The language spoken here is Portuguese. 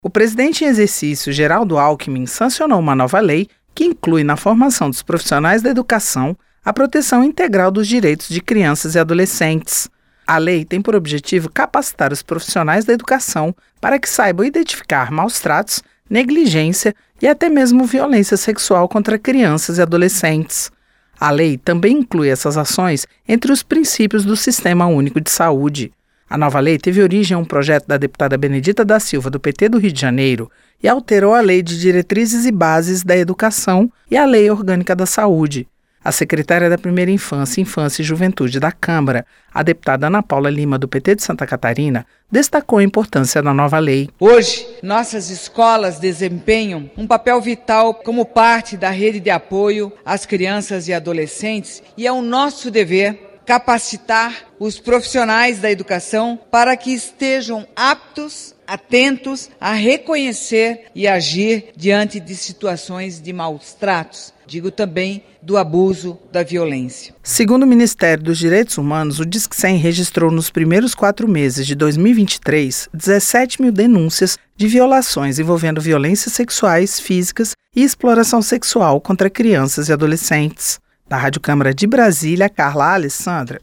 O presidente em exercício, Geraldo Alckmin, sancionou uma nova lei que inclui na formação dos profissionais da educação a proteção integral dos direitos de crianças e adolescentes. A lei tem por objetivo capacitar os profissionais da educação para que saibam identificar maus-tratos, negligência e até mesmo violência sexual contra crianças e adolescentes. A lei também inclui essas ações entre os princípios do Sistema Único de Saúde. A nova lei teve origem em um projeto da deputada Benedita da Silva, do PT do Rio de Janeiro, e alterou a Lei de Diretrizes e Bases da Educação e a Lei Orgânica da Saúde. A secretária da Primeira Infância, Infância e Juventude da Câmara, a deputada Ana Paula Lima, do PT de Santa Catarina, destacou a importância da nova lei. Hoje, nossas escolas desempenham um papel vital como parte da rede de apoio às crianças e adolescentes e é o nosso dever capacitar os profissionais da educação para que estejam aptos, atentos a reconhecer e agir diante de situações de maus tratos. Digo também do abuso, da violência. Segundo o Ministério dos Direitos Humanos, o Disque 100 registrou nos primeiros 4 meses de 2023 17 mil denúncias de violações envolvendo violências sexuais, físicas e exploração sexual contra crianças e adolescentes. Da Rádio Câmara de Brasília, Carla Alessandra.